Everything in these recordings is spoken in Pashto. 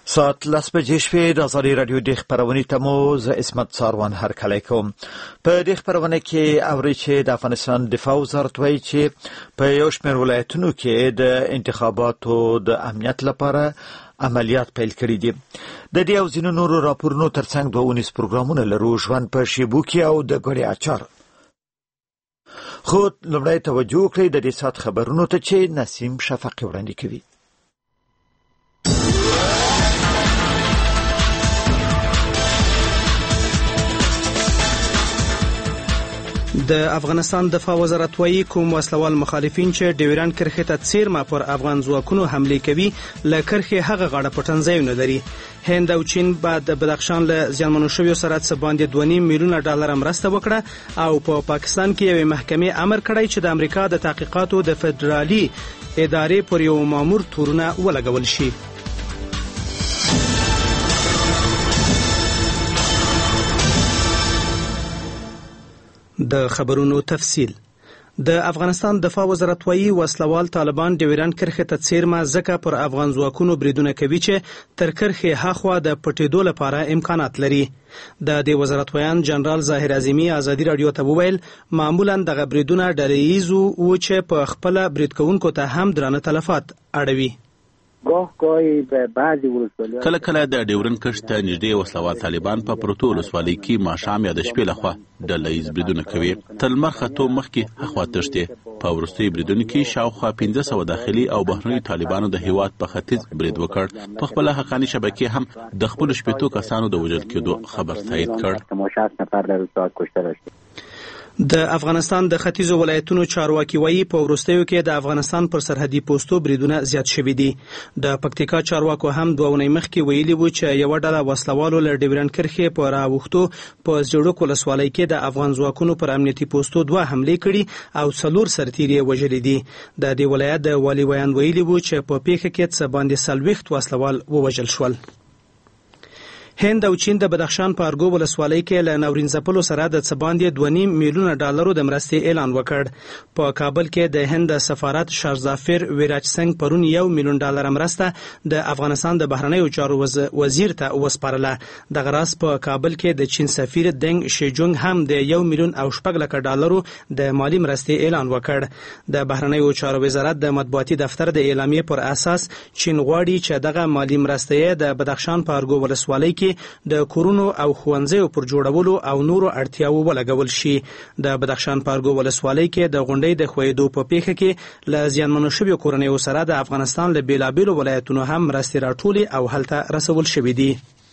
ساعت 10 بجې شوې د ازادي رادیو د خبرونې تمو ز اسمت ساروان هرکلی کوم. په دې خبرونه کې اوري چې د افغانستان دفاع وزارت وایي چې په یو شمېر ولایتونو کې د انتخاباتو د امنیت لپاره عملیات پیل کړي دي. د دې او ځینو نورو راپورونو ترڅنګ 2 پروګرامونه لرو، ژوند په شیبو کې او د ګړې اچار. خو لومړی توجه کړئ د دې ساعت خبرونو ته چې نسیم شفقي وړاندې کوي. د افغانستان دفاع وزارت وایي کوم وسلوال مخالفین چې ډیورند کرښې ته څیرمه پر افغان ځواکونو حمله کوي له کرښې هغه غاړه پټنځایونه لري. هند او چین بعد د بدخشان له زیانمنو شویو سره څه باندې 2.5 میلیونه ډالر مرسته وکړه او په پاکستان کې یوې محکمې امر کړی چې د امریکا د تحقیقاتو د فدرالي ادارې پر یو مامور تورونه ولګول شي. د خبرونو تفصیل. د افغانستان دفاع وزارت وایي وسلوال طالبان ډیورند کرښې ته څیرمه ځکه پر افغان ځواکونو بریدونه کوي چې تر کرښې هاخوا د پټېدو لپاره امکانات لري. د دې وزارت ویان جنرال ظاهر اعظمي ازادي رادیو ته وویل معمولا دغه بریدونه ډله‌ییز وو چې په خپل برید کوونکو ته هم درانه تلفات اړوي. کله کله د ډیورند کرښې ته نږدې وسلوال طالبان په پروتو ولسوالۍ کې ماښام یا د شپې لخوا ډله‌ییز بریدونه کوي. تر لمر ختو مخکې هخوا تښتي. په وروستیو بریدونو کې شاوخوا 1500 داخلي او بهرني طالبانو د هیواد په ختیځ برید وکړ. په خپل حقاني شبکې هم د خپل شپېتو کسانو د وژل کېدو خبر تایید کړ. د افغانستان د ختیځو ولایتونو چارواکي وایي په وروستیو کې د افغانستان پر سرحدي پوستو بریدونه زیات شوي دي. د پکتیکا چارواکو هم 2 ونې مخکې ویلي وو چې یو ډله وسلوالو له ډیورند کرښې په راوښتو په زیړوک ولسوالۍ کې د افغان ځواکونو پر امنیتي پوستو 2 حملې کړي او 4 سرتیري یې وژلي دي. د دې ولایت د والي ویان ویلي وو چې په پیښه کې څه باندې 40 وسلوال ووژل شول. هند او چین د بدخشان په ارګو ولسوالۍ کې له ناورین ځپلو سره د څه باندې 2.5 میلیونه ډالرو د مرستې اعلان وکړ. په کابل کې د هند د سفارت شارزافر ویراج سنگ پرون 1 میلیون ډالر مرسته د افغانستان د بهرنیو چارو وزیر ته وسپارله. دغه راز په کابل کې د چین سفیر دنګ شیجونګ هم د 1 میلیون او 4 لک ډالرو د مالی مرستې اعلان وکړ. د بهرنیو چارو وزارت د مطبوعاتي دفتر د اعلامیې پر اساس چین غواړي چې دغه مالی مرستې د بدخشان په ارګو ولسوالۍ کې د کورونو او ښوونځیو پر جوړولو او نورو اړتیاو ولګول شي. د بدخشان په ارګو ولسوالۍ کې د غونډۍ د ښویېدو په پیښه کې له زیانمنو شویو کورنیو سره د افغانستان له بېلابېلو ولایتونو هم مرستې راټولې او هلته رسول شوي دي.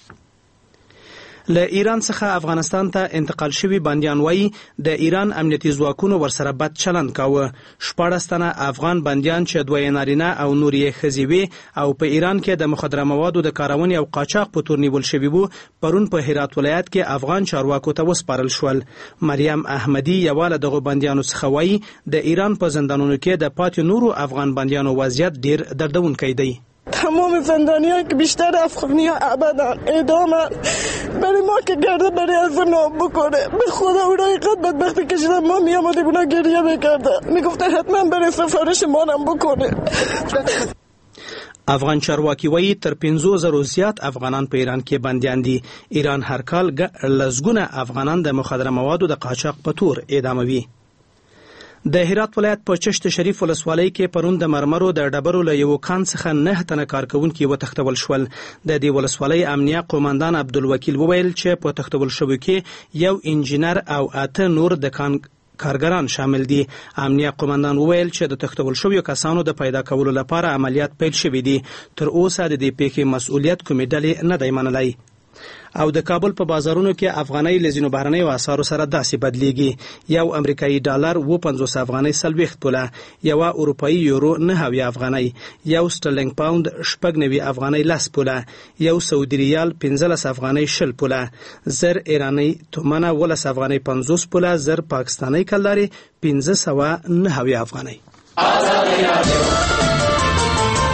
له ایران څخه افغانستان ته انتقال شوي بندیان وایي د ایران امنیتي ځواکونو ورسره بد چلند کاوه. 14 تنه افغان بندیان چې 2 نارینه او نور یې ښځې وې او په ایران کې د مخدره موادو د کارونې او قاچاق په تور نیول شوي وو پرون په هرات ولایت کې افغان چارواکو ته وسپارل شول. مریم احمدي یوه له دغو بندیانو څخه وایي د ایران په زندانونو کې د پاتې نورو افغان بندیانو وضعیت ډیر دردونکی دی. تمام زندانی‌ها که بیشتر افغانی‌ها ابدا اعدامن. برای ما که گرده برای از نام بکنه به خدا اونایی قد بدبختی کشیدن ما میامدیم اونا گریه میکردن میگفتن حتما برای سفارش مانم بکنه. افغان چارواکي وایي تر 50,000 زیات افغانان په ایران کې بندیان دي. ایران هر کال لسګونه افغانان د مخدره موادو د قاچاق په تور اعداموي. د هرات ولایت په چشت شریف ولسوالۍ کې پرون د مرمرو د ډبرو له یو کان څخه 9 تنه کارکونکي وتښتول شول. د دې ولسوالۍ امنیه قوماندان عبدالوکیل وویل چې په تښتول شویو کې یو انجینر او 8 نور د کارګران شامل دي. امنیه قوماندان وویل چې د تښتول شویو کسانو د پیدا کولو لپاره عملیات پیل شوي دي. تر اوسه د دې پیښې مسؤلیت کومې ډلې نه دی منلی. او د کابل په بازارونو کې افغانۍ له ځینو بهرنیو اسعارو سره داسې بدلیږي. یو امریکایي ډالر 50 افغانۍ 40 پوله، یو اروپایي یورو 9 افغانۍ، یو سټرلینګ پاوند 90 افغانۍ 10 پوله، یو سعودي ریال 15 افغانۍ 20 پوله، زر ایرانی تومنه 12 افغانۍ 50 پوله، زر پاکستانی کلداري 1590 افغانۍ.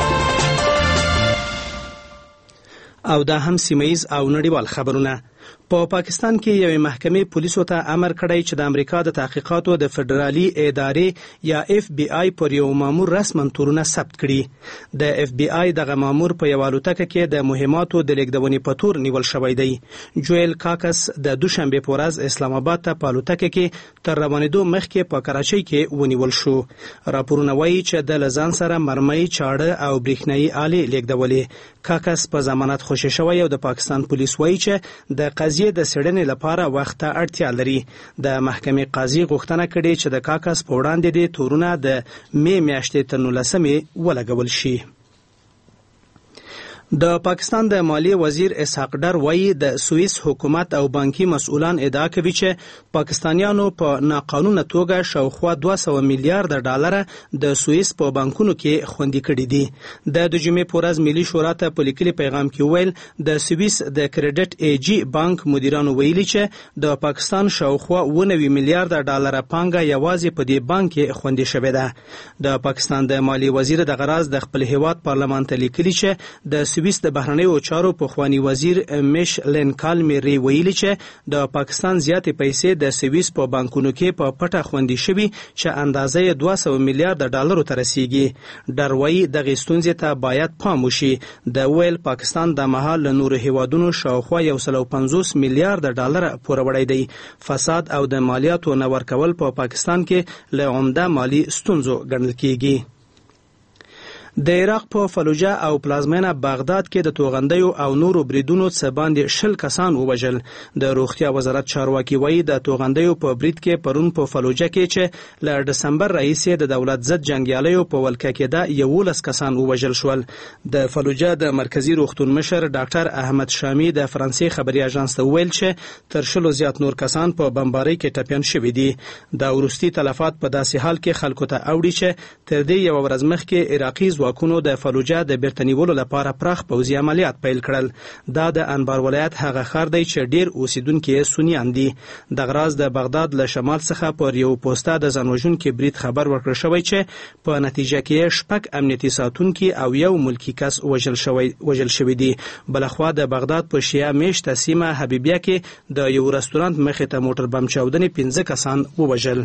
او دا هم سیمه‌یز او نړیوال خبرونه. په پاکستان کې یوې محکمې پولیسو ته امر کړی چې د امریکا د تحقیقاتو د فدرالي ادارې یا FBI پر یو مامور رسما تورونه ثبت کړي. د FBI دغه مامور په یو الوتکه کې د مهماتو د لیږدونې په تور نیول شوی دی. جویل کاکس د دوشنبه په ورځ اسلام آباد ته په الوتکه کې تر روانېدو مخکې په کراچۍ کې ونیول شو. راپورونه وایي چې د لزان سره مرمۍ، چاړه او برېښنايي آلې لیږدولې. کاکس په ضمانت خوشی شوی او د پاکستان پولیس وایي چې د قضیې د څېړنې لپاره وخت ته اړتیا لري. د محکمې قاضي غوښتنه کړې چې د کاکس په وړاندې د تورونه د مې میاشتې تر 19 ولګول شي. د پاکستان د مالیې وزیر اسحاق ډار وایي د سوئیس حکومت او بانکي مسؤلان ادعا کوي چې پاکستانیانو په ناقانونه توګه شاوخوا 200 میلیارډ ډالر د سوئیس په بانکونو کې خوندي کړي دي. د جمعې په ورځ ملي شورا ته په لیکلي پیغام کې ویل د سوئیس د کریډټ AG بانک مدیرانو ویلي چې د پاکستان شاوخوا 90 میلیارډ ډالر پانګه یوازې په دې بانک کې خوندي شوې ده. د پاکستان د مالیې وزیر د غراز د خپل هیواد پارلمان ته لیکلي چې د سوئیس د بهرنیو چارو پخوانی وزیر میش لینکالمری ویلي چې د پاکستان زیاتې پیسې د سوئیس په بانکونو کې په پټه خوندي شوي چې اندازې 200 میلیارډ ډالرو ته رسیږي. ډار وایي دغې ستونزې ته باید پام وشي. د ویل پاکستان د مهال له نورو هیوادونو شاوخوا 150 میلیارډ ډالر پوره وړی دی. فساد او د مالیاتو نه ورکول په پاکستان کې له عمده مالی ستونزو ګڼل کیږي. د عراق په فلوجه او پلازمینه بغداد کې د توغندیو او نورو بریدونو څخه باندې 10 کسان ووژل. د روغتیا وزارت چارواکي وایي د توغندیو په برید کې پرون په فلوجه کې چې له دسمبر راهیسې د دولت ضد جنګیالیو په ولکه کې د 11 کسان ووژل شول. د فلوجه د مرکزی روغتون مشر ډاکټر احمد شامی د فرانسې خبري اژانس ته ویل چې تر 10 زیات نور کسان په بمبارۍ کې ټپیان شوي دي. د ورستي تلفات په داسې حال کې خلکو ته اوړي چې تر دې یو ورځ مخکې عراقي ځواکونو د فلوجه د بیرته نیولو لپاره پراخ پوځي عملیات پیل کړل. دا د انبار ولایت هغه ښار دی چې ډیر اوسیدونکي یې سنیان دي. د غراز د بغداد له شمال څخه پر یو پوسټه د ځانوژونکي برید خبر ورکړل شوی چې په نتیجه کې 6 امنیتي ساتونکي او یو ملکی کس وژل شوی دي. بلخوا د بغداد په شیعه میشته سیمه حبیبیه کې د یو رستورانت مخې ته موټر بم چاودنې 15 کسان ووژل.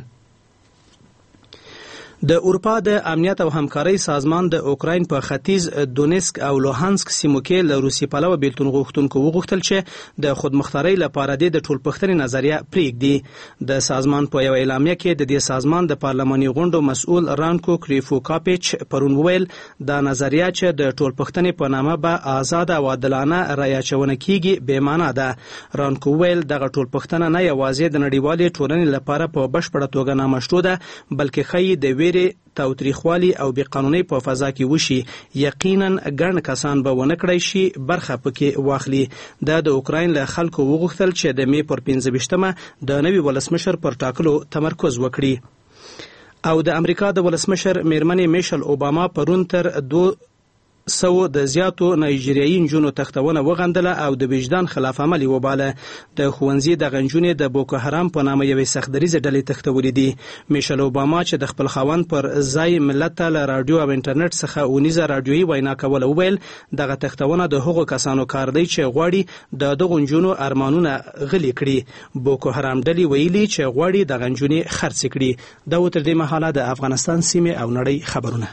د اروپا د امنیت او همکارۍ سازمان د اوکراین په ختیځ دونیسک او لوهانسک سیمو کې له روسي پلوه بیلتون غوښتونکو وغوښتل چې د خودمختارۍ لپاره د ټولپوښتنې نظریه پرېږدي. د سازمان په یو اعلامیه کې د دې سازمان د پارلماني غونډو مسؤل رانکو کریفوکاپیچ پرون ویل دا نظریه چې د ټولپوښتنې په نامه به آزاد او عادلانه رایه اچونه کیږي بې معنا ده. رانکو ویل دغه ټولپوښتنه نه یوازې د نړیوالې ټولنې لپاره په بشپړه توګه نامشروع ده بلکې ښایي د ویرې تاوتریخوالي او بې قانونۍ په فضا کې وشي. یقینا ګڼ کسان به ونه کړی شي برخه پکې واخلي. د اوکراین له خلکو وغوښتل چې د مې پر 15مه د نوي ولسمشر پر ټاکلو تمرکز وکړي. او د امریکا د ولسمشر میرمنې میشل اوباما پرون تر 200 د زیاتو نایجیریایي نجونو تختونه وغندله او د وجدان خلاف عملي وباله. د ښوونځي د غنجونې د بوکو حرام په نامه یوې سختدریزې ډلې تختولې دي. میشل اوباما چې د خپل خاوند پر ځای ملت ته له راډیو او انټرنیټ څخه اونیزه راډیویي وینا کوله وویل دغه تختونه د هغو کسانو کار دی چې غواړي د دغو نجونو ارمانونه غلي کړي. بوکو حرام ډلې ویلي چې غواړي د غنجونې خرڅ کړي. دا و تر دې مهاله د افغانستان سیمې او نړۍ خبرونه.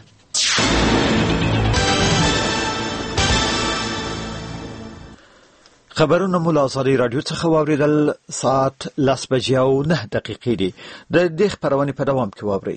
خبرونه مو له ازادي راډیو څخه واوریدل. ساعت 10:09 دي. د دې خبرونه په دوام کې واوري.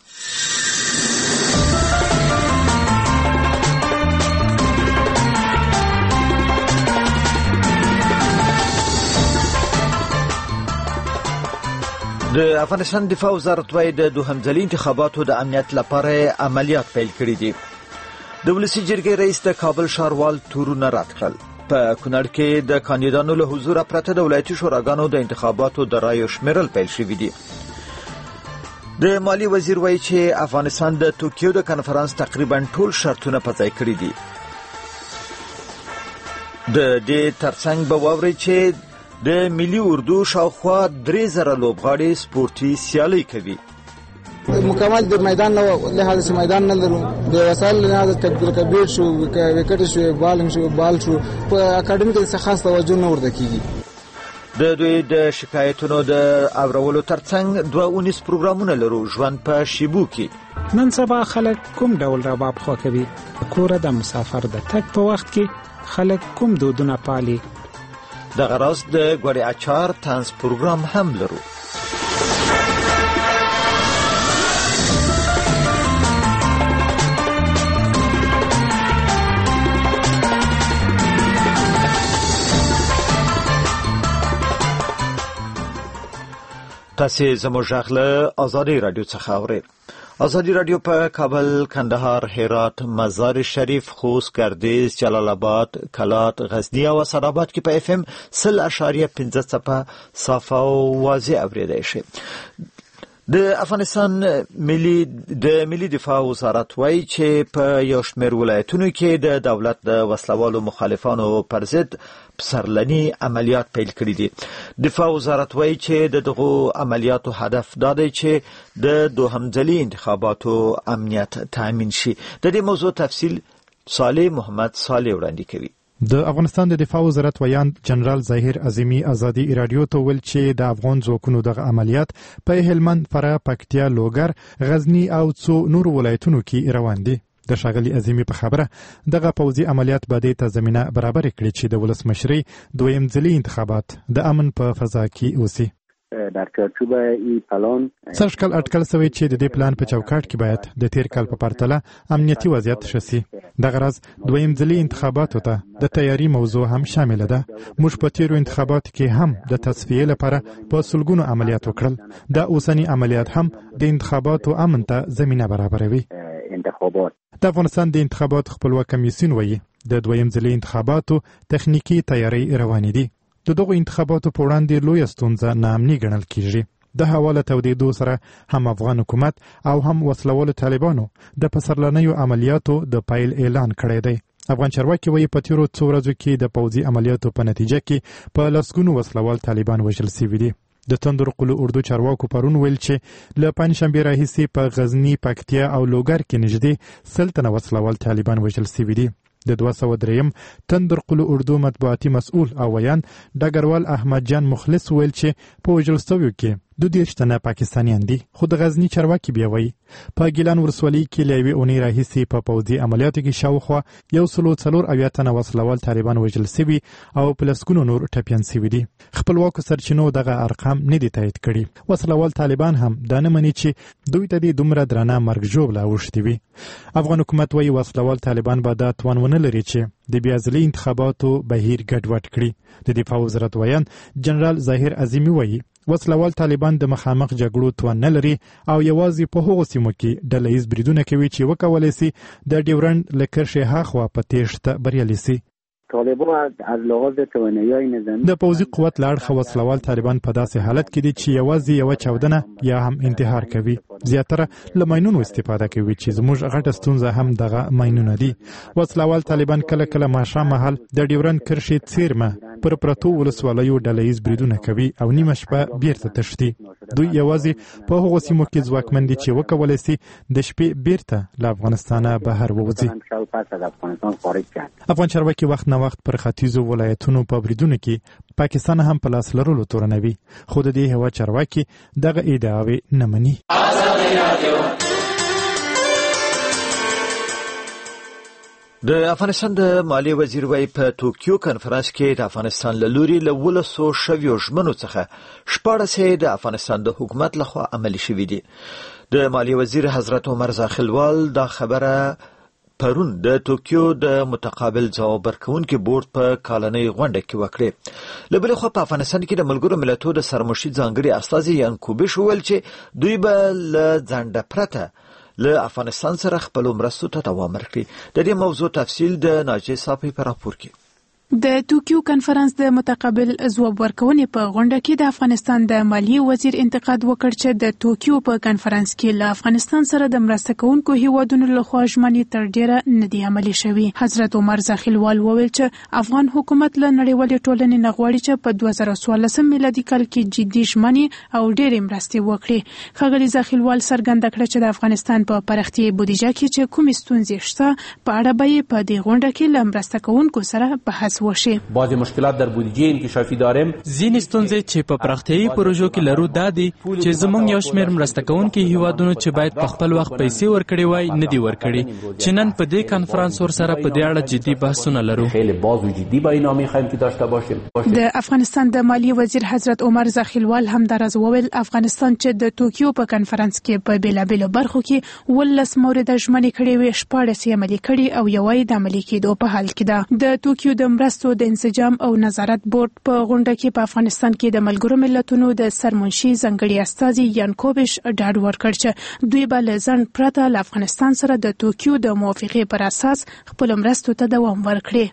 د افغانستان دفاع وزارت وايي د دوهم ځلي انتخاباتو د امنیت لپاره عملیات پیل کړي دي. د ولسي جرګې رئیس د کابل ښاروال تورونه رد کړل. په کونړ کې د کاندیدانو له حضور پرته د ولایتي شوراګانو د انتخاباتو د رایو شمیرل پیل شوی دی. د مالی وزیر وایي چې افغانستان د توکیو د کنفرانس تقریبا ټول شرطونه په ځای کړی دي. د دې ترڅنګ به واوري چې د ملي اردو شاوخوا 3000 لوبغاړي سپورتي سیالي کوي. مکمل د میدان له لحاظ میدان نه لرو. د وسایل له لحاظ تبدیل کبیر شو وکټ شو بالنګ شو بال شو په اکیډمي کې خاص توجه نه ورته کیږي. د دوی د شکایتونو د اورولو ترڅنګ 2 پروګرامونه لرو. ژوند په شیبو کې نن سبا خلک کوم ډول رباب خوښوي؟ کور د مسافر د تګ په وخت کې خلک کوم دودونه پالي؟ د غراس د ګوړې اچار تانس پروګرام هم لرو. تاسې زموږ غږ له آزادي رادیو څخه اورئ. آزادي رادیو په کابل، کندهار، هرات، مزار شریف، خوست، ګردیز، جلال آباد، کلات، غزنی او اسداباد کې په FM 100.15 صافه او واضح اوریدای شي. د افغانستان ملي دفاع وزارت وایي چې په یو شمېر ولایتونو کې د دولت د وسلوالو مخالفانو پر ضد سرلني عملیات پیل کړي دي. دفاع وزارت وایي چې دغه عملیاتو هدف دا دی چې د دوهمځلي انتخاباتو امنیت تامین شي. د دې موضوع تفصیل صالح محمد صالح وړاندې کوي. د افغانستان د دفاع وزارت ویان جنرال ظاهر عظیمی ازادي رادیو ته ویل چې د افغان ځواکونو دغه عملیات په هلمند، فراه، پکتیا، لوګر، غزنی او څو نور ولایتونو کې روان دي. د ښاغلي عظیمی په خبره دغه پوځي عملیات به د زمينه برابر کړي چې د ولسمشرۍ دویم ځلي انتخابات د امن په فضا کې وسی. در چارچوب این پلان سرشکل اټکل شوی چې د دې پلان په چوکاټ کې باید د تیر کال په پرتله امنیتي وضعیت شسي. د غرض دویم ځلي انتخاباتو ته د تیاری موضوع هم شامل ده. موږ په تیرو انتخاباتو کې هم د تصفیې لپاره په سلګونو عملیات وکړل. دا اوسنی عملیات هم د انتخاباتو امن ته زمينه برابروي. د افغانستان د انتخاباتو خپلواک کمیسیون وایي د دویم ځلي انتخاباتو تخنیکی تیاری روانې دي. دغه انتخاباتو په وړاندې لوی ستونزه ناامني ګڼل کیږي. د حواله تودیدو سره هم افغان حکومت او هم وسلوالو طالبانو د پسرلنیو عملیاتو د پایل اعلان کړی دی. افغان چارواکي وایي په تیرو څو ورځو کې د پوځي عملیاتو په نتیجه کې په لسګونو وسلوال طالبان وژل شوي دي. د تندر قلو اردو چارواکو پرون ویل چې له پنځشنبې راهیسې په غزنی، پکتیا او لوګر کې نږدې 100 تنه وسلوال طالبان وژل شوي دي. د 203 تندر قلو اردو مطبوعاتي مسؤل او ویان ډګروال احمد جان مخلص ویل چې په وژل شویو کې 22 تنه پاکستانیان دي. خو د غزنی چارواکي بیا وایي په ګیلان ولسوالۍ کې له یوې اونۍ راهیسې په پوځي عملیاتو کې شاوخوا 104 تنه وسلوال طالبان وژل شوي او په لسګونو نور ټپیان شوي دي. خپلواکو سرچینو دغه ارقام نه دي تایید کړي. وسلوال طالبان هم دا نه مني چې دوی ته د دومره درانه مرګ ژوبله اوښتي وي. افغان حکومت وایي وسلوال طالبان به دا توان ونه لري چې د بیا ځلي انتخاباتو بهیر ګډوډ کړي. د دفاع وزارت ویان جنرال ظاهر عظیمی وایي وسلوال طالبان د مخامخ جګړو توان نه لري او یوازې په هغو سیمو کې ډلهییز بریدونه کوي چې وکولی سي د ډیورنډ له کرښې هاخوا په تیښته بریالي سي. د پوځي قوت له اړخه وسلوال طالبان په داسې حالت کې دي چې یوازې یوه چاودنه یا هم انتحار کوي. زیاتره له ماینونو استفاده کوي چې زموږ غټه ستونزه هم دغه ماینونه دي. وسلوال طالبان کله کله ماښام مهال د ډیورنډ کرښې څیرمه پر پرتو ولسوالیو ډلهییز بریدونه کوي او نیمه شپه بیرته تښتي. دوی یوازې په هغو سیمو کې ځواکمن دي چې وکولی سي د شپې بیرته له افغانستانه بهر ووځي. افغان چارواکي وخت نه وخت پر ختیځو ولایتونو په بریدونو کې پاکستان هم په لاس لرلو تورنوي. خو د دې هېواد چارواکي دغه ادعاوې نه مني. د افغانستان د مالیې وزیر وایي په توکیو کنفرانس کې د افغانستان له لوري له 1200 شویو ژمنو څخه 14 د افغانستان د حکومت لخوا عملي شوي دي. د مالیې وزیر حضرت عمر زاخیلوال دا خبره پرون د توکیو د متقابل ځواب ورکوونکي بورډ په کالنۍ غونډه کې وکړه. له بلې خوا په افغانستان کې د ملګرو ملتونو د سرمشي ځانګړي استازي یانکوبیش وویل چې دوی به له ځنډه پرته له افغانستان سره خپل مرستو ته دوام ورکړي. د دې موضوع تفصیل د ناجی صافی په راپور کې. د توکیو کنفرانس د متقابل ځواب ورکونې په غونډه کې د افغانستان د مالیې وزیر انتقاد وکړ چې د توکیو په کنفرانس کې له افغانستان سره د مرسته کوونکو هیوادونو لخوا ژمنې تر ډیره نه دي عملي شوي. حضرت عمر زاخیلوال وویل چې افغان حکومت له نړیوالې ټولنې نه غواړي چې په 2014 میلادي کال کې جدي ژمنې او ډېرې مرستې وکړي. ښاغلي زاخیلوال څرګنده کړه چې د افغانستان په پراختیایي بودیجه کې چې کومې ستونزې شته په اړه به یې په دې غونډه کې له مرسته کوونکو سره بحث وشي. بعضی مشکلات در بودجه انکشافی داریم. ځینې ستونزې چې په پراختیایي پروژو کې لرو دا دي چې زموږ یو شمېر مرسته کوونکي هیوادونو چې باید په خپل وخت پیسې ورکړي وای نه دي ورکړي چې نن په دې کانفرانس ورسره په دې اړه جدي بحثونه لرو. خیلی باز و جدی با اینا میخوایم که داشته باشیم. د افغانستان د مالیې وزیر حضرت عمر زخیلوال هم دراز وویل افغانستان چې د توکیو په کانفرنس کې په بیلابیلو برخو کې 19 مورد ژمنې کړې وي 14 عملي کړي او یو د عملي کېدو په حال کې ده. د توکیو د مرستو د انسجام او نظارت بورډ په غونډه کې په افغانستان کې د ملګرو ملتونو د سرمنشي ځنګړي استازي یانکوبش ډاډ ورکړ چې دوی به له ځنډ پرته له افغانستان سره د توکیو د موافقې پر اساس خپل مرستو ته دوام ورکړي.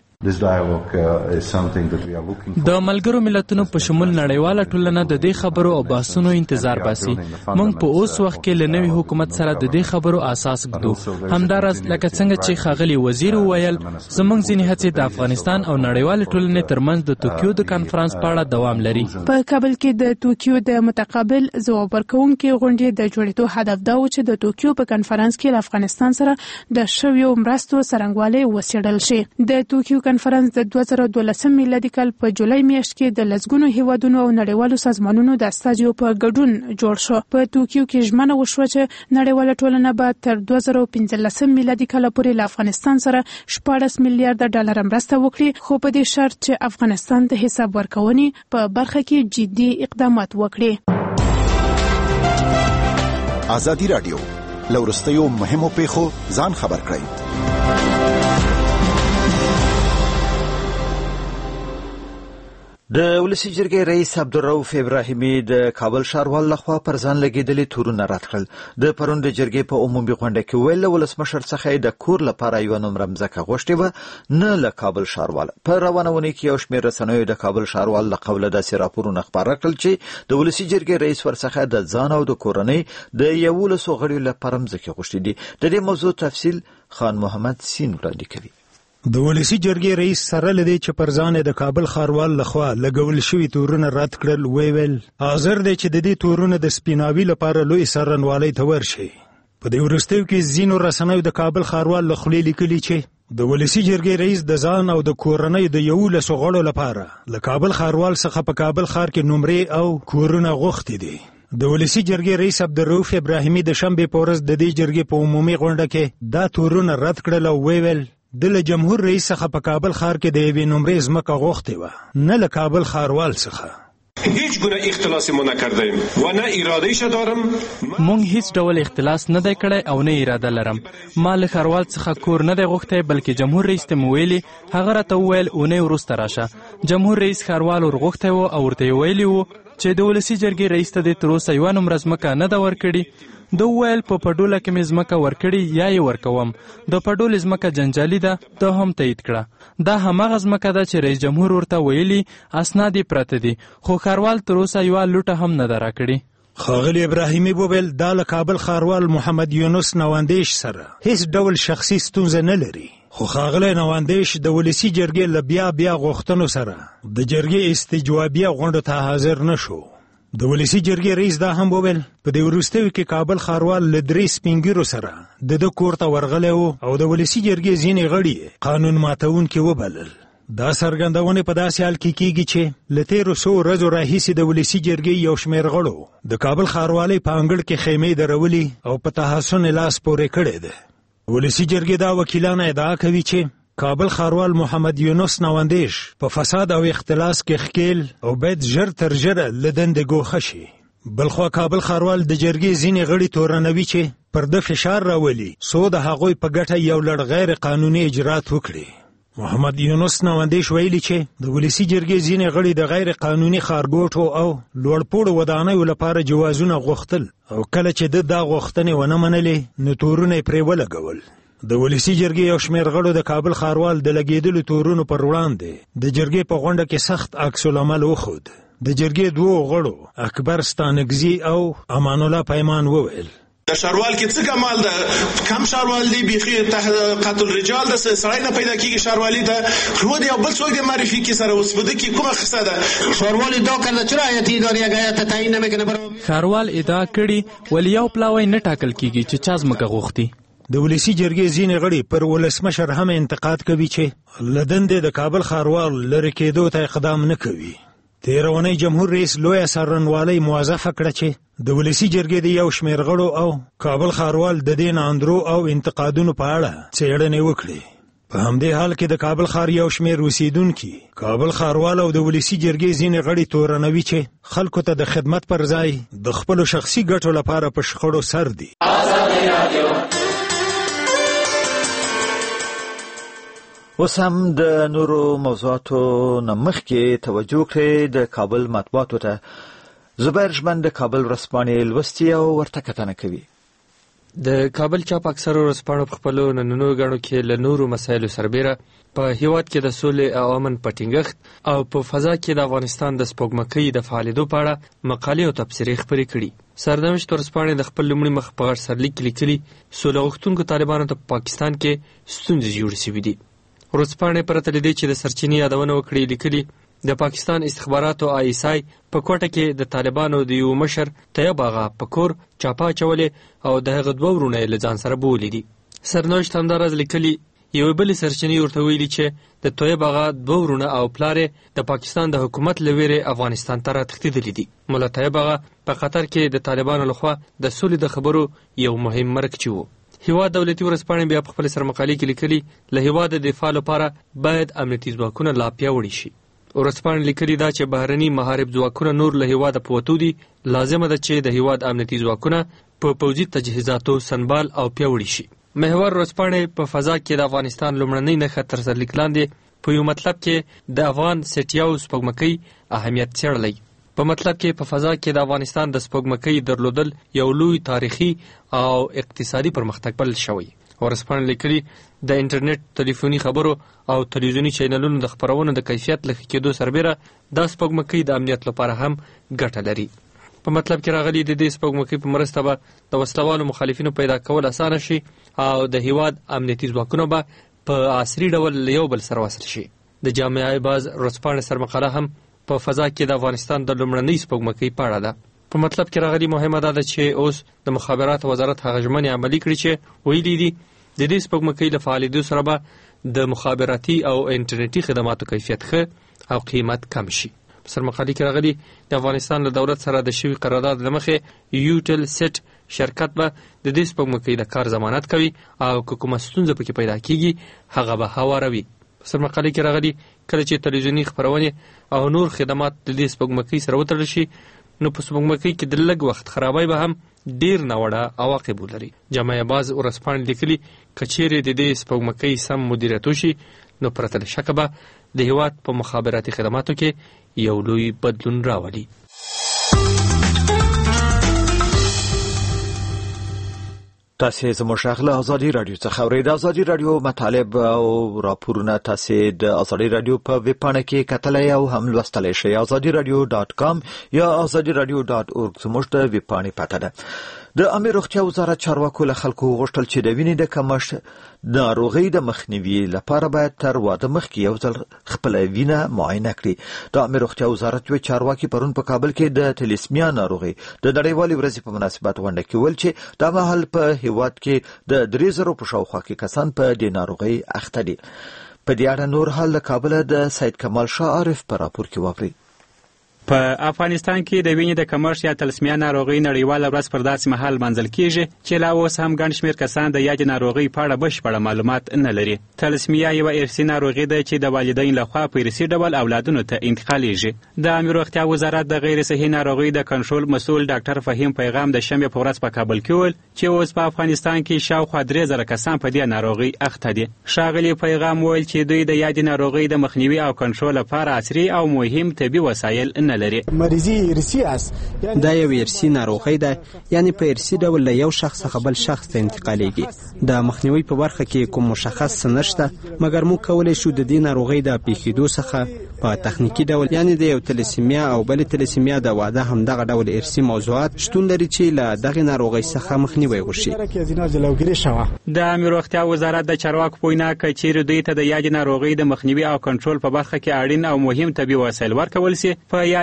د ملګرو ملتونو په شمول نړیواله ټولنه د دې خبرو او بحثونو انتظار باسي. موږ په اوس وخت کې له نوي حکومت سره د دې خبرو اساس ږدو. همداراز لکه څنګه چې ښاغلي وزیر وویل زموږ ځینې هڅې د افغانستان او نړیوالې ټولنې ترمنځ د توکیو د کانفرنس په اړه دوام لري. په کابل کې د توکیو د متقابل ځواب ورکوونکي غونډې د جوړېدو هدف دا و چې د توکیو په کانفرنس کې له افغانستان سره د شویو مرستو څرنګوالی وڅېړل شي. د توکیو کانفرنس د 2012 میلادي کال په جولای میاشت کې د لسګونو هیوادونو او نړیوالو سازمانونو د استازیو په ګډون جوړ شو. په توکیو کې ژمنه وشوه چې نړیواله ټولنه به تر 2015 میلادي کال پورې له افغانستان سره 14 میلیارډ ډالر مرسته وکړي خو په دې شرط چې افغانستان د حساب ورکونې په برخه کې جدي اقدامات وکړي. ازادي رادیو لورستیو مهمو پیښو ځان خبر کړئ. د ولسی جرګې رئیس عبدالرؤف ابراهیمي د کابل ښاروال لخوا پر ځان لګېدلي تورونه رد کړل. د پرون د جرګې په عمومي غونډه کې ویل ولسمشر څخه د کور لپاره یو نومره مځکه غوښتې وه نه له کابل ښاروال. په روانه اونۍ کې یو شمېر رسنیو د کابل ښاروال له قوله داسې راپورونه خپاره کړل چې د ولسی جرګې رئیس ورڅخه د ځان او د کورنۍ د 11 غړیو لپاره مځکې غوښتې دي. د دې موضوع تفصیل خان محمد سین وړاندې کوي. د ولسی جرګې رئیس سره لدی چې پر ځان د کابل ښاروال لخوا لګول شوی تورونه رد کړل ویل حاضر دی چې د دې تورونه د سپیناوي لپاره لوی سرنوالۍ ته ورشي. په دې وروستیو کې ځینو رسنیو د کابل ښاروال له خولې لیکلي چې د ولسی جرګې رئیس د ځان او د کورنۍ د 11 غړو لپاره له کابل ښاروال څخه په کابل ښار کې نمرې او کورونه غوښتي دي. د ولسی جرګې رئیس عبدالرؤف ابراهیمي د شنبې په ورځ د دې جرګې په عمومي غونډه کې دا تورونه رد کړل او ویل د جمهور رئیس څخه په کابل ښار کې د یوې نمرې ځمکه غوښتې وه نه له کابل ښاروال څخه. هیچ گونه اختلاسی ما نکردیم و نه اراده‌اش دارم. مونږ هیڅ ډول اختلاس نه دی کړی او نه اراده لرم. ما له ښاروال څخه کور نه دی غوښتی بلکې جمهور رئیس ته مې ویلي هغه راته وویل اونۍ وروسته راشه. جمهور رئیس ښاروال ورغوښتی و او ورته یې ویلي و چې د ولسي جرګې رئیس ته دې تر اوسه یوه نمره ځمکه نه ده ورکړې. ده وویل په پډوله کې مې ځمکه ورکړې یا یې ورکوم. د پډولې ځمکه جنجالي ده ده هم تایید کړه. دا هماغه ځمکه ده چې رئیس جمهور ورته ویلي اسناد یې پرته دي خو ښاروال تر اوسه یوه لوټه هم نه ده راکړې. ښاغلي ابراهیمي وویل دا له کابل ښاروال محمد یونس نواندیش سره هیڅ ډول شخصي ستونزه نه لري خو ښاغلی نواندیش د ولسي جرګې له بیا غوښتنو سره د جرګې استجوابیه غونډو ته حاضر نه شو. د ولسی جرګې رئیس دا هم وویل په دې وروستیو کې کابل ښاروال له 3 سپینګیرو سره د کور ته ورغلی و او د ولسی جرګې ځینې غړي قانون ماتونکي وبلل. دا څرګندونې په داسې حال کې کیږي چې له 1300 ورځو راهیسې د ولسی جرګې یو شمېر غړو د کابل ښاروالۍ په انګړ کې خیمې درولي او په تحسن لاس پورې کړی ده. ولسی جرګې دا وکیلان ادعا کوي چې کابل ښاروال محمد یونس نواندیش په فساد او اختلاس کې ښکیل او باید ژر تر ژره له دندې ګوښه شي. بلخوا کابل ښاروال د جرګې ځینې غړي تورنوي چې پر ده فشار راولي څو د هغوی په ګټه یو لړ غیر قانوني اجرات وکړي. محمد یونس نواندیش ویلي چې د ولسی جرګې ځینې غړي د غیر قانوني ښارګوټو او لوړپوړو ودانیو لپاره جوازونه غوښتل او کله چې ده دا غوښتنې ونه منلې نو تورونه یې پرې ولګول. د ولسی جرګې یو شمېر غړو د کابل ښاروال د لګېدلو تورونو پر وړاندې د جرګې په غونډه کې سخت عکس العمل وښود. د جرګې 2 غړو اکبر ستانکزي او امان الله پیمان وویل د ښاروال کې څه کمال ده کم ښاروال دی بیخي قتل رجال د سړی نه پیدا کیږي ښاروالي ته خو دی بل څوک د معرفي کې سره اوس بده کې کومه خصه ده ښاروال دا کړل چې رعایت اداري غایت تعیین نه مکنه ښاروال ادعا کړي ولی یو پلاوی نه ټاکل کیږي چې چا ځمکه غوښتي. د ولسی جرګې ځینې غړي پر ولسمشر هم انتقاد کوي چې له دندې د کابل ښاروال لرې کېدو ته اقدام نه کوي. تېره اونۍ جمهور رئیس لویه څارنوالۍ موظفه کړه چې د ولسی جرګې د یو شمېر غړو او کابل ښاروال د دې ناندرو او انتقادونو په اړه څېړنې وکړي. په همدې حال کې د کابل ښار یو شمېر اوسیدونکي کابل ښاروال او د ولسی جرګې ځینې غړي تورنوي چې خلکو ته د خدمت پر ځای د خپلو شخصي ګټو لپاره په شخړو سر دي. اوس هم د نورو موضوعاتو نه مخکې توجه کړئ د کابل مطبوعاتو ته. زبیر ژمن د کابل ورځپاڼې لوستي او ورته کتنه کوي. د کابل چاپ اکثرو ورځپاڼو په خپلو نننیو غاڼو کې له نورو مسایلو سربیره په هیواد کې د سولې او امن په ټینګښت او په فضا کې د افغانستان د سپوږمکۍ د فعالیدو په اړه مقالې او تبصرې خپرې کړي. سرنوشت ورځپاڼې د خپل لومړي مخ په غټ سرلیک کې لیکلي سوله غوښتونکو طالبانو ته په پاکستان کې ستونزې جوړې شوې دي. ورځپاڼې پرته له دې چې د سرچینې یادونه وکړي لیکلي د پاکستان استخباراتو ISI په کوټه کې د طالبانو د یو مشر طیب آغا په کور چاپه اچولې او د هغه دوه ورونه یې له ځان سره بولي دي. سرنوشت همداراز لیکلي یوې بلې سرچینې ورته ویلي چې د طیب آغا دوه ورونه او پلار د پاکستان د حکومت له ویرې افغانستان ته راتښتېدلي دي. ملا طیب آغا په قطر کې د طالبانو لخوا د سولې د خبرو یو مهم مرکچی و. هیواد دولتي ورځپاڼې بیا په خپل سرمقالې کې لیکلي له هیواد د دفاع لپاره باید امنیتي ځواکونه لا پیاوړي شي. ورځپاڼې لیکلي دا چې بهرني محارب ځواکونه نور له هیواده په وتو دي. لازمه ده چې د هیواد امنیتي ځواکونه په پوځي تجهیزاتو سنبال او پیاوړي شي. محور ورځپاڼې په فضا کې د افغانستان لومړنۍ نښه تر سرلیک لاندې په یو مطلب کې د افغان سټیاو سپوږمکۍ اهمیت څېړلی. په مطلب کې په فضا کې د افغانستان د سپوږمکۍ درلودل یو لوی تاریخي او اقتصادي پرمختګ بلل شوی. ورځپاڼې لیکلي د انټرنیټ ټلیفوني خبرو او تلویزیوني چینلونو د خپرونو د کیفیت له ښه کېدو سربیره دا سپوږمکۍ د امنیت لپاره هم ګټه لري. په مطلب کې راغلي د دې سپوږمکۍ په مرسته به د وسلوالو مخالفینو پیدا کول اسانه شي او د هیواد امنیتي ځواکونه به په عصري ډول له یو بل سره وصل شي. د جامعه باز ورځپاڼې سرمقاله هم په فضا کې د افغانستان د لومړنۍ سپوږمکۍ په اړه ده. په مطلب کې راغلي مهمه ده چې اوس د مخابراتو وزارت هغه ژمنې عملي کړي چې ویلي دي د دې سپوږمکۍ له فعالیدو سره به د مخابراتي او انټرنیټي خدماتو کیفیت ښه او قیمت کم شي. په سرمقالې کې راغلي د افغانستان له دولت سره د شوي قرارداد له مخې یوټل سیټ شرکت به د دې سپوږمکۍ د کار ضمانت کوي او که کومه ستونزه پکې پیدا کیږي هغه به هواروي. په سرمقالې کې راغلي کله چې تلویزیوني خپرونې او نور خدمات د دې سپوږمکۍ سره وتړل شي نو په سپوږمکۍ کې د لږ وخت خرابۍ به هم ډیر ناوړه عواقب ولري. جامعه باز ورځپاڼې لیکلي که چیرې د دې سپوږمکۍ سم مدیریت وشي نو پرته له شکه به د هیواد په مخابراتي خدماتو کې یو لوی بدلون راولي. تاسې زموږ غږ له ازادي راډیو څخه اورئ. د ازادي راډیو مطالب او راپورونه تاسې د ازادي راډیو په ویب پاڼه کې کتلی او هم لوستلی شئ. azadiaradio.com یا azadiaradio.org زموږ د ویب پاڼې پته ده. د عامه روغتیا وزارت چارواکو له خلکو غوښتل چې د وینې د کمښت ناروغۍ د مخنیوي لپاره باید تر واده مخکې یو ځل خپله وینه معاینه کړي. د عامه روغتیا وزارت یوې چارواکي پرون په کابل کې د تلیسمیا ناروغۍ د نړیوالې ورځې په مناسبت غونډه کې ویل چې دا مهال په هیواد کې د 3,000 په شاوخوا کې کسان په دې ناروغۍ اخته دي. په دې اړه نور حال له کابله د سید کمال شاه عارف په راپور کې واورئ. په افغانستان کې د وینې د کمښت یا تلسمیا ناروغۍ نړیواله ورځ پر داسې مهال منځل کیږي چې لا اوس هم ګڼ شمېر کسان د یادې ناروغۍ په اړه بشپړه معلومات نه لري. تلسمیا یوه ارثي ناروغي ده چې د والدین لخوا په ارثي ډول اولادونو ته انتقالیږي. د عامه روغتیا وزارت د غیر صحي ناروغۍ د کنټرول مسؤل ډاکټر فهیم پیغام د شنبې په ورځ په کابل کې وویل چې اوس په افغانستان کې شاوخوا 3,000 کسان په دې ناروغۍ اخته دي. ښاغلي پیغام وویل چې دوی د یادې ناروغۍ د مخنیوي او کنټرول لپاره عصري او مهم طبي وسایل نه لري. مریضي ارثي است دا یو ارثي ناروغي ده، یعنی په ارثي ډول له یو شخص څخه بل شخص ته انتقالیږي. د مخنیوي په برخه کې کوم مشخص نشته، مګر موږ کولی شو د دې ناروغۍ د پیښېدو څخه په تخنیکی ډول، یعنی د یو تلسیمیا او بل تلسیمیا د واده همدغه ډول ارثي موضوعات شتون لري چې له دغه ناروغۍ څخه مخنیوي وشي. د عامه روغتیا وزارت د چارواکو په وینا که چیرې دوی ته د یادې ناروغۍ د مخنیوي او کنټرول په برخه کې اړین او مهم طبي وسایل ورکول شي، په یادې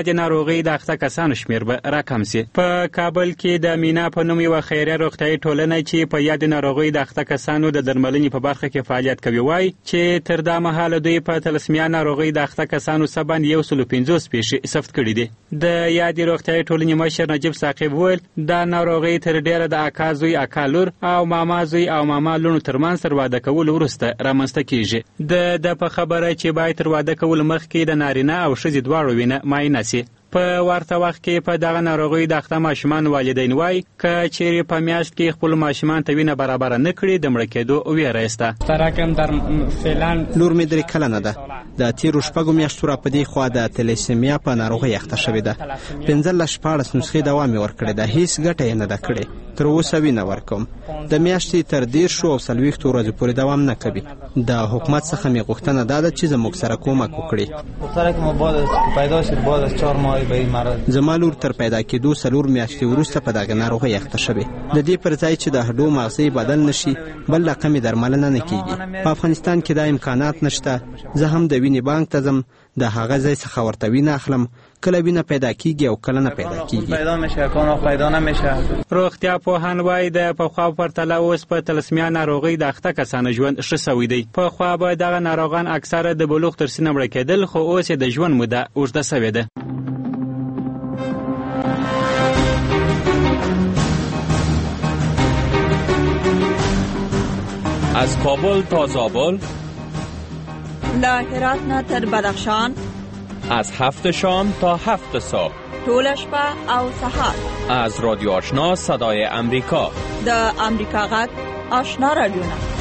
یاد ناروغي د اخته کسانو شمیر به راکم سي. په کابل کې د مینا په نوم یو خیریه روغتیايي ټولنه چې په یاد ناروغي د اخته کسانو د درملنې په برخه کې فعالیت کوي وایي چې تر دا مهاله دوی په تلسمیا ناروغي د اخته کسانو سبا 150 پیښې ثبت کړي دي. د یاد روغتیايي ټولنې مشر نجیب ثاقب وویل دا ناروغي تر ډیره د اکا زوی اکا لور او ماما زوی او ماما لونو ترمنځ تر واده کول وروسته رامنځته کیږي. د په خبره چې باید تر واده کول مخکې د نارینه او ښځې دواړو وینه معاینه سي. په ورته وخت کې په دغه ناروغي د اخته ماشومان والدین وایي که چیرې په میاشت کې خپل ماشومان ته وینه برابر نه کړي د مړه کېدو ویره شته. لور مې 3 کلنه ده. د تیرو 6 میاشتو را په دې خوا د تلیسیمیا په ناروغي اخته شوې ده. 15 نسخې دوا مې ورکړې ده. هیڅ ګټه یې نه ده کړې. تر اوسه وینه ورکوم. د میاشتې تر 10 او 40 ورځې پورې دوام نه کوي. د حکومت څخه مې غوښتنه ده چې زموږ سره کومک وکړي. زما لور تر پیدا کېدو 4 میاشتې وروسته په دغه ناروغي اخته شوې. د دې پر ځای چې د هډو مغزي بدل نشي بل رقمي درملنه نه کیږي. په افغانستان کې د امکانات نشته. زه هم د وینې بانک ته ځم د هغه ځای څخه ورته وینه اخلم. کله وینه پیدا کیږي او کله نه پیدا کیږي. روغتیا پوهان وایي د پخوا پرتله اوس په تلسمیا ناروغي د اخته کسانو ژوند ښه سوی دی. پخوا به دغه ناروغان اکثره د بلوغ تر سنه مړه کېدل خو اوس د ژوند موده اوږده سوې ده. از کابل تا زابل، له هرات نه تر بدخشان، از 7 شام تا 7 صبح، ټول شپه او سهار. از رادیو آشنا صدای امریکا، د امریکا غږ آشنا رادیو.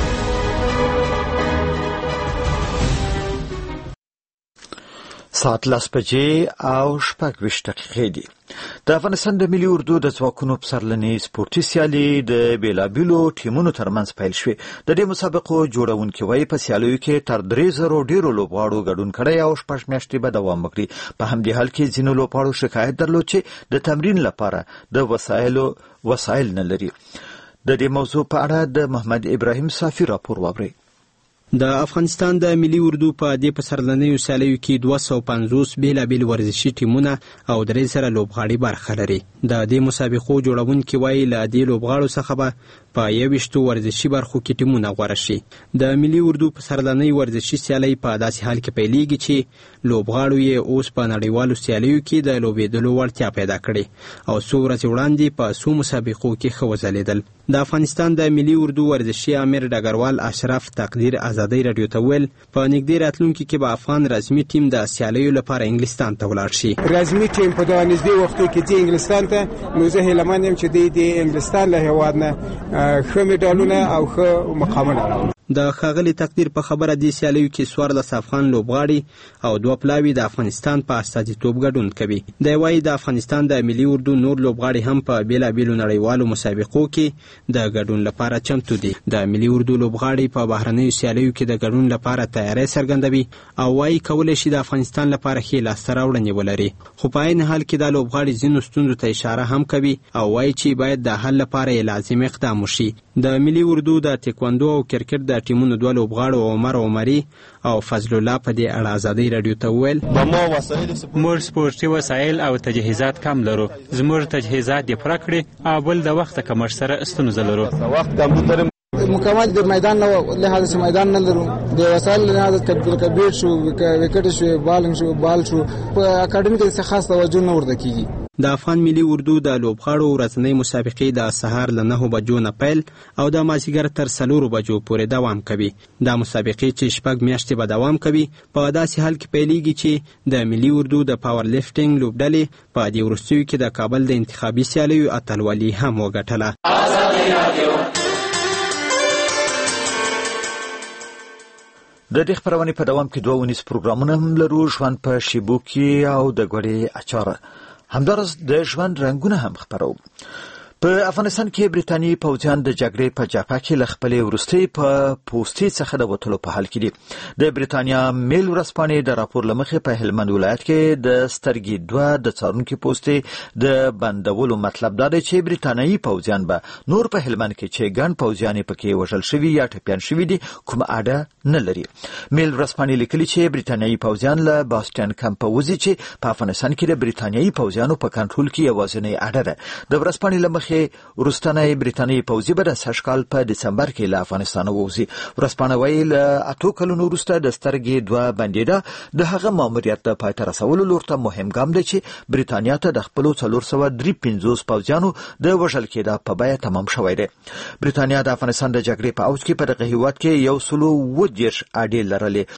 ساعت 10 او 6 دقیقې دي. د افغانستان د ملي اردو د ځواکونو پسرلنې سپورتي سیالي د بیلابیلو ټیمونو ترمنځ پیل شوې. د دې مسابقو جوړونکي وایي په سیالیو کې تر 3000 ډیرو لوبغاړو ګډون کړی او 6 میاشتې به دوام وکړي. په همدې حال کې ځینو لوبغاړو شکایت درلود چې د تمرین لپاره د وسایل نه لري. د دې موضوع په اړه د محمد ابراهیم صافي راپور واورئ. د افغانستان د ملي اردو په دې پسرلنیو سیالیو کې 250 بیلابیل ورزشي ټیمونه او 300 لوبغاړي برخه لري. د دې مسابقو جوړونکي وایي له دې لوبغاړو څخه به په 21 ورزشي برخو کې ټیمونه غوره شي. د ملي اردو پسرلنۍ ورزشي سیالۍ په داسې حال کې پیلېږي چې لوبغاړو یې اوس په نړیوالو سیالیو کې د لوبېدلو وړتیا پیدا کړې او څو ورځې وړاندې په څو مسابقو کې ښه وځلېدل. د افغانستان د ملي اردو ورزشي امیر ډګروال اشرف تقدیر ازادۍ راډیو ته ویل په نږدې راتلونکي کې به افغان رسمي ټیم د سیالیو لپاره انګلستان ته ولاړ شي. رسمي ټیم په دغه نږدې وختو کې ځي انګلستان ته. نو زه هیله مند یم چې د انګلستان له هېواد نه ښه میډالونه او ښه مقامونه. د ښاغلي تقدیر په خبره دې سیالیو کې 14 افغان لوبغاړي او 2 پلاوي د افغانستان په استازیتوب ګډون کوي. دی وایي د افغانستان د ملي اردو نور لوبغاړي هم په بیلابیلو نړیوالو مسابقو کې د ګډون لپاره چمتو دي. د ملي اردو لوبغاړي په بهرنیو سیالیو کې د ګډون لپاره تیاری څرګندوي او وایي کولی شي د افغانستان لپاره ښې لاسته راوړنې ولري. خو په عین حال کې دا لوبغاړي ځینو ستونزو ته اشاره هم کوي او وایي چې باید د حل لپاره یې لازم اقدام وشي. د ملي اردو د تکواندو او کرکټ د ټیمونو 2 لوبغاړو عمر عمري او فضل الله په دې اړه ازادۍ راډیو ته وویل موږ سپورتي وسایل او تجهیزات کم لرو. زموږ تجهیزات یې پوره کړي او بل د وخت کمښت سره ستونزه لرو. مکمل د میدان لحاظ سے میدان نه لرو. د وسایل لحاظ کبیر شو وکټ شو بال شو په اکیډمي کې خاص توجه نه ورته کیږي. د افغان ملي اردو د لوبغاړو ورځنۍ مسابقې د سهار له 9 بجو نه پیل او د مازیګر تر 4 بجو پورې دوام کوي. دا مسابقې چې 6 میاشتې به دوام کوي په داسې حال کې پیلېږي چې د ملي اردو د پاور لفټینګ لوبډلې په دې وروستیو کې د کابل د انتخابي سیالیو اتلولي هم وګټله. د دې خبرونې په دوام کې 2 ونیز پروګرامونه هم لرو. ژوند په شیبو کې او د ګوړې اچار. همدارس د ژوند رنگونه هم خبرو. په افغانستان کې برتانیې پوځیان د جګړې په جبهه کې له خپلې وروستۍ پوستې څخه د وتلو په حال کې دي. د برتانیا میل ورځپاڼې د راپور له مخې په هلمند ولایت کې د سترګې 2 د څارونکو پوستې د بندولو مطلب دا دی چې برتانیایی پوځیان به نور په هلمند کې چې ګڼ پوځیان پکې وژل شوي یا ټپیان شوي دي کوم اړه نه لري. میل ورځپاڼې لیکلي چې برتانیایی پوځیان له باستیان کمپ وځي چې په افغانستان کې د برتانیایی پوځیانو په کنټرول کې یوازینی اړه ده. د ورځپاڼې له مخې وروستنی برتانیې پوځي به د سږ کال په دسمبر کې له افغانستان ووځي. ورځپاڼه وایي له 8 کلونو وروسته د سترګې 2 بندېدا د هغه ماموریت د پای ته رسولو لور ته مهم ګام دی چې برتانیا ته د خپلو 453 پوځیانو د وژل کېدا په بیه تمام شوی دی. برتانیا د افغانستان د جګړې په اوج کې په دغه هیواد کې 130 اډې لرلې